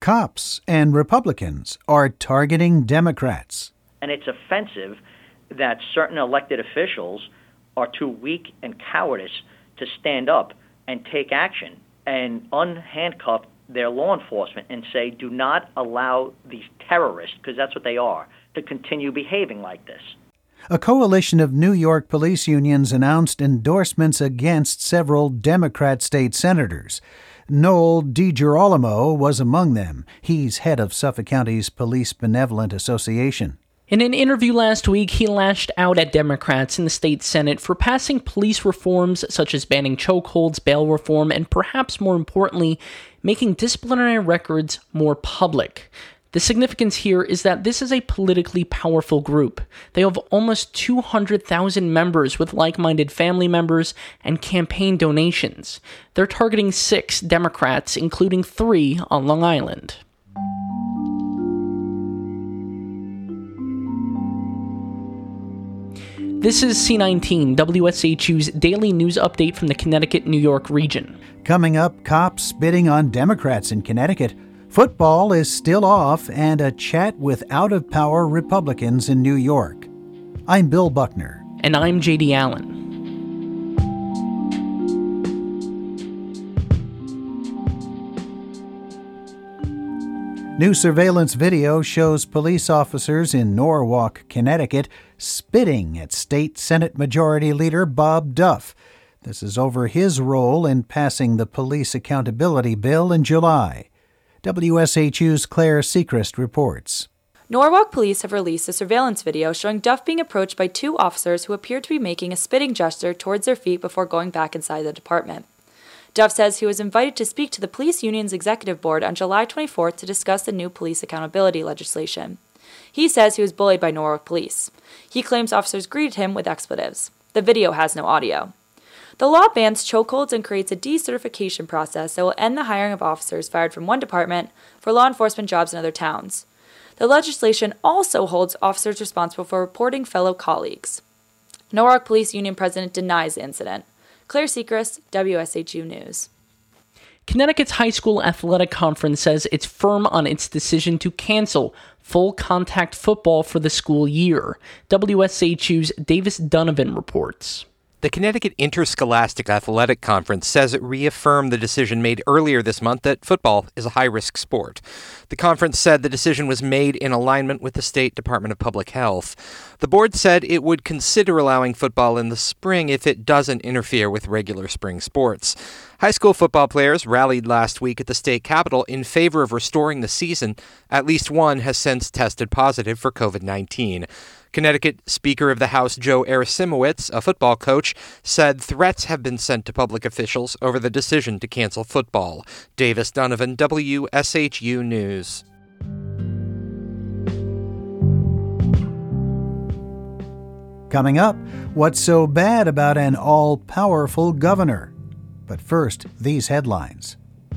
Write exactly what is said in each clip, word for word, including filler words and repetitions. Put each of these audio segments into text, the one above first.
Cops and Republicans are targeting Democrats. And it's offensive that certain elected officials are too weak and cowardice to stand up and take action and unhandcuff their law enforcement and say, do not allow these terrorists, because that's what they are, to continue behaving like this. A coalition of New York police unions announced endorsements against several Democrat state senators. Noel DiGirolamo was among them. He's head of Suffolk County's Police Benevolent Association. In an interview last week, he lashed out at Democrats in the state Senate for passing police reforms such as banning chokeholds, bail reform, and perhaps more importantly, making disciplinary records more public. The significance here is that this is a politically powerful group. They have almost two hundred thousand members with like-minded family members and campaign donations. They're targeting six Democrats, including three on Long Island. This is C nineteen, W S H U's daily news update from the Connecticut-New York region. Coming up, cops spitting on Democrats in Connecticut. Football is still off, and a chat with out-of-power Republicans in New York. I'm Bill Buckner. And I'm J D Allen. New surveillance video shows police officers in Norwalk, Connecticut, spitting at State Senate Majority Leader Bob Duff. This is over his role in passing the Police Accountability Bill in July. W S H U's Claire Sechrist reports. Norwalk police have released a surveillance video showing Duff being approached by two officers who appear to be making a spitting gesture towards their feet before going back inside the department. Duff says he was invited to speak to the police union's executive board on July twenty-fourth to discuss the new police accountability legislation. He says he was bullied by Norwalk police. He claims officers greeted him with expletives. The video has no audio. The law bans chokeholds and creates a decertification process that will end the hiring of officers fired from one department for law enforcement jobs in other towns. The legislation also holds officers responsible for reporting fellow colleagues. Norwalk Police Union president denies the incident. Claire Sechrist, W S H U News. Connecticut's high school athletic conference says it's firm on its decision to cancel full contact football for the school year. W S H U's Davis Donovan reports. The Connecticut Interscholastic Athletic Conference says it reaffirmed the decision made earlier this month that football is a high-risk sport. The conference said the decision was made in alignment with the State Department of Public Health. The board said it would consider allowing football in the spring if it doesn't interfere with regular spring sports. High school football players rallied last week at the state capitol in favor of restoring the season. At least one has since tested positive for covid nineteen. Connecticut Speaker of the House Joe Arasimowicz, a football coach, said threats have been sent to public officials over the decision to cancel football. Davis Donovan, W S H U News. Coming up, what's so bad about an all-powerful governor? But first, these headlines.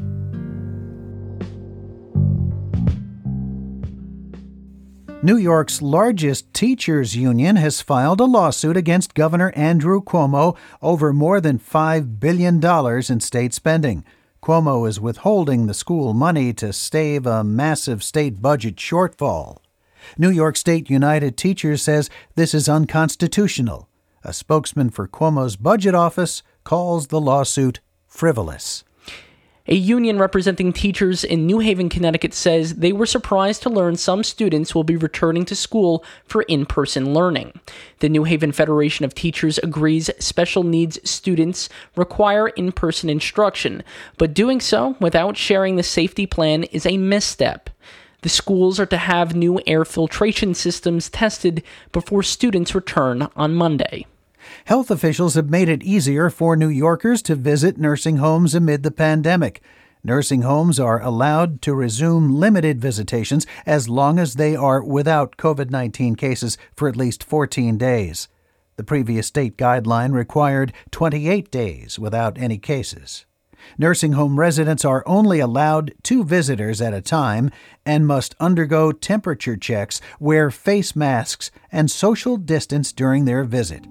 New York's largest teachers' union has filed a lawsuit against Governor Andrew Cuomo over more than five billion dollars in state spending. Cuomo is withholding the school money to stave a massive state budget shortfall. New York State United Teachers says this is unconstitutional. A spokesman for Cuomo's budget office calls the lawsuit frivolous. A union representing teachers in New Haven, Connecticut says they were surprised to learn some students will be returning to school for in-person learning. The New Haven Federation of Teachers agrees special needs students require in-person instruction, but doing so without sharing the safety plan is a misstep. The schools are to have new air filtration systems tested before students return on Monday. Health officials have made it easier for New Yorkers to visit nursing homes amid the pandemic. Nursing homes are allowed to resume limited visitations as long as they are without covid nineteen cases for at least fourteen days. The previous state guideline required twenty-eight days without any cases. Nursing home residents are only allowed two visitors at a time and must undergo temperature checks, wear face masks, and social distance during their visit.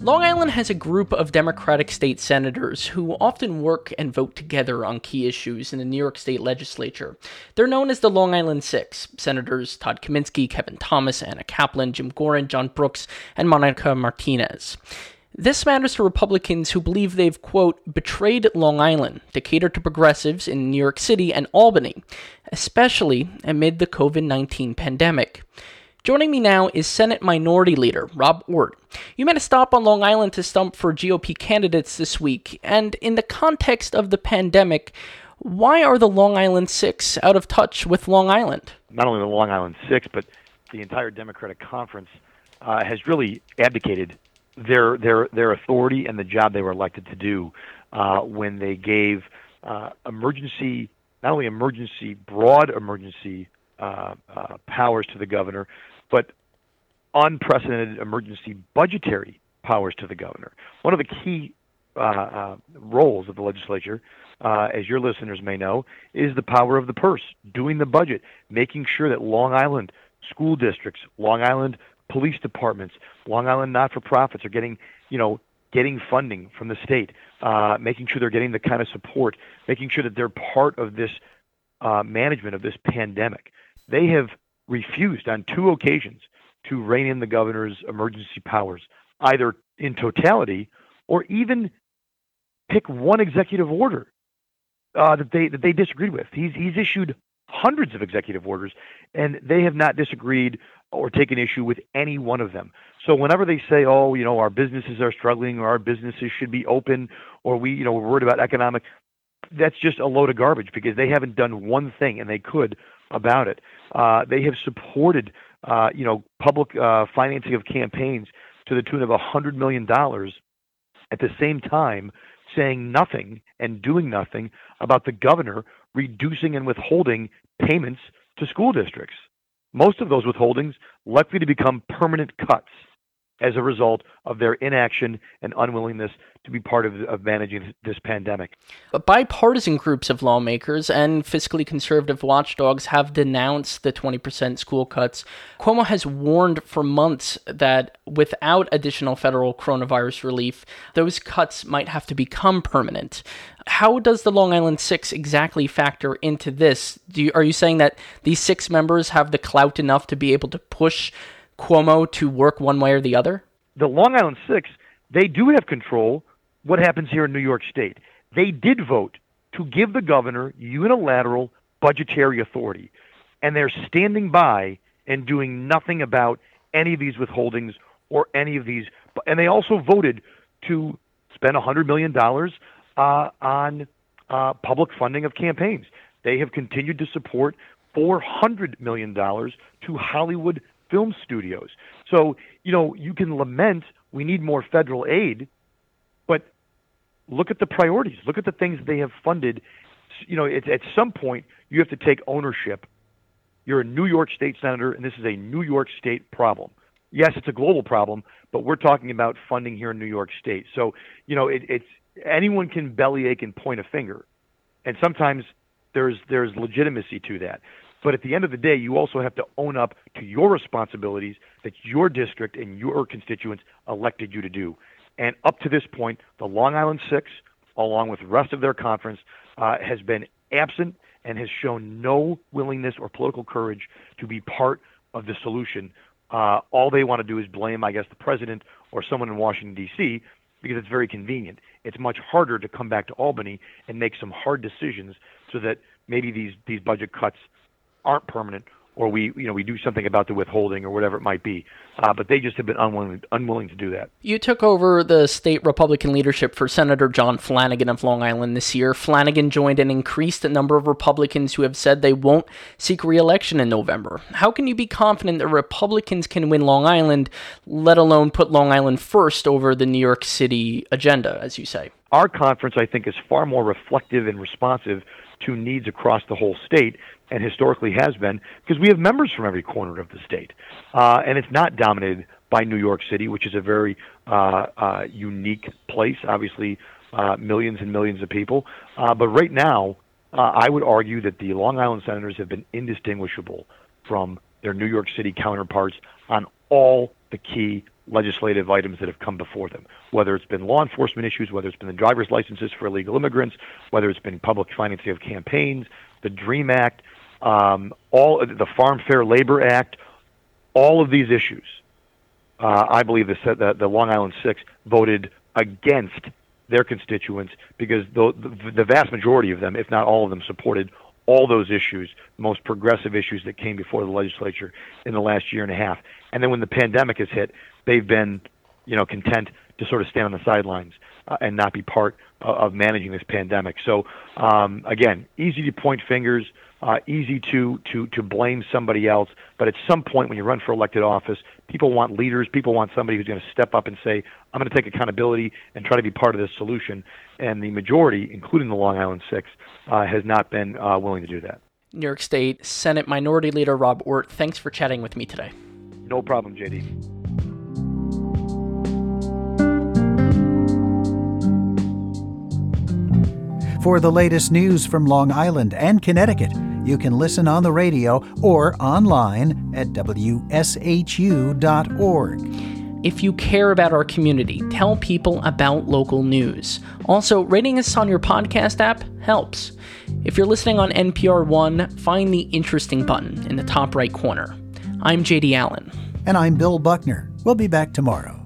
Long Island has a group of Democratic state senators who often work and vote together on key issues in the New York State legislature. They're known as the Long Island Six: Senators Todd Kaminsky, Kevin Thomas, Anna Kaplan, Jim Gorin, John Brooks, and Monica Martinez. This matters to Republicans who believe they've, quote, betrayed Long Island to cater to progressives in New York City and Albany, especially amid the covid nineteen pandemic. Joining me now is Senate Minority Leader Rob Ortt. You made a stop on Long Island to stump for G O P candidates this week, and in the context of the pandemic, why are the Long Island Six out of touch with Long Island? Not only the Long Island Six, but the entire Democratic Conference uh, has really abdicated their their their authority and the job they were elected to do uh, when they gave uh, emergency, not only emergency, broad emergency uh, uh, powers to the governor, but unprecedented emergency budgetary powers to the governor. One of the key uh, uh, roles of the legislature, uh, as your listeners may know, is the power of the purse, doing the budget, making sure that Long Island school districts, Long Island police departments, Long Island not-for-profits are getting, you know, getting funding from the state, uh, making sure they're getting the kind of support, making sure that they're part of this uh, management of this pandemic. They have refused on two occasions to rein in the governor's emergency powers, either in totality or even pick one executive order uh, that they that they disagreed with. He's he's issued hundreds of executive orders, and they have not disagreed or taken issue with any one of them. So whenever they say, oh, you know, our businesses are struggling, or our businesses should be open, or we, you know, we're worried about economic, that's just a load of garbage, because they haven't done one thing, and they could, about it. Uh, they have supported, uh, you know, public uh, financing of campaigns to the tune of one hundred million dollars, at the same time saying nothing and doing nothing about the governor reducing and withholding payments to school districts. Most of those withholdings likely to become permanent cuts as a result of their inaction and unwillingness to be part of, of managing this pandemic. But bipartisan groups of lawmakers and fiscally conservative watchdogs have denounced the twenty percent school cuts. Cuomo has warned for months that without additional federal coronavirus relief, those cuts might have to become permanent. How does the Long Island Six exactly factor into this? Do you, are you saying that these six members have the clout enough to be able to push Cuomo to work one way or the other? The Long Island Six, they do have control what happens here in New York State. They did vote to give the governor unilateral budgetary authority, and they're standing by and doing nothing about any of these withholdings or any of these. And they also voted to spend one hundred million dollars uh, on uh, public funding of campaigns. They have continued to support four hundred million dollars to Hollywood film studios. So, you know, you can lament we need more federal aid, but look at the priorities. Look at the things they have funded. You know, it, at some point, you have to take ownership. You're a New York State senator, and this is a New York State problem. Yes, it's a global problem, but we're talking about funding here in New York State. So, you know, it, it's anyone can bellyache and point a finger, and sometimes there's there's legitimacy to that. But at the end of the day, you also have to own up to your responsibilities that your district and your constituents elected you to do. And up to this point, the Long Island Six, along with the rest of their conference, uh, has been absent and has shown no willingness or political courage to be part of the solution. Uh, all they want to do is blame, I guess, the president or someone in Washington, D C, because it's very convenient. It's much harder to come back to Albany and make some hard decisions so that maybe these, these budget cuts aren't permanent, or we, you know, we do something about the withholding or whatever it might be. Uh, but they just have been unwilling, unwilling to do that. You took over the state Republican leadership for Senator John Flanagan of Long Island this year. Flanagan joined an increased number of Republicans who have said they won't seek re-election in November. How can you be confident that Republicans can win Long Island, let alone put Long Island first over the New York City agenda, as you say? Our conference, I think, is far more reflective and responsive to needs across the whole state, and historically has been, because we have members from every corner of the state. Uh, and it's not dominated by New York City, which is a very uh, uh, unique place, obviously uh, millions and millions of people. Uh, but right now, uh, I would argue that the Long Island senators have been indistinguishable from their New York City counterparts on all the key legislative items that have come before them, whether it's been law enforcement issues, whether it's been the driver's licenses for illegal immigrants, whether it's been public financing of campaigns, the DREAM Act, um, all the Farm Fair Labor Act, all of these issues. Uh, I believe the, the the Long Island Six voted against their constituents because the, the the vast majority of them, if not all of them, supported all those issues, the most progressive issues that came before the legislature in the last year and a half. And then when the pandemic has hit, they've been, you know, content to sort of stand on the sidelines uh, and not be part uh, of managing this pandemic. So um, again, easy to point fingers, uh, easy to, to, to blame somebody else. But at some point when you run for elected office, people want leaders. People want somebody who's going to step up and say, I'm going to take accountability and try to be part of this solution. And the majority, including the Long Island Six, uh, has not been uh, willing to do that. New York State Senate Minority Leader Rob Ortt, thanks for chatting with me today. No problem, J D. For the latest news from Long Island and Connecticut, you can listen on the radio or online at W S H U dot org. If you care about our community, tell people about local news. Also, rating us on your podcast app helps. If you're listening on N P R One, find the interesting button in the top right corner. I'm J D Allen. And I'm Bill Buckner. We'll be back tomorrow.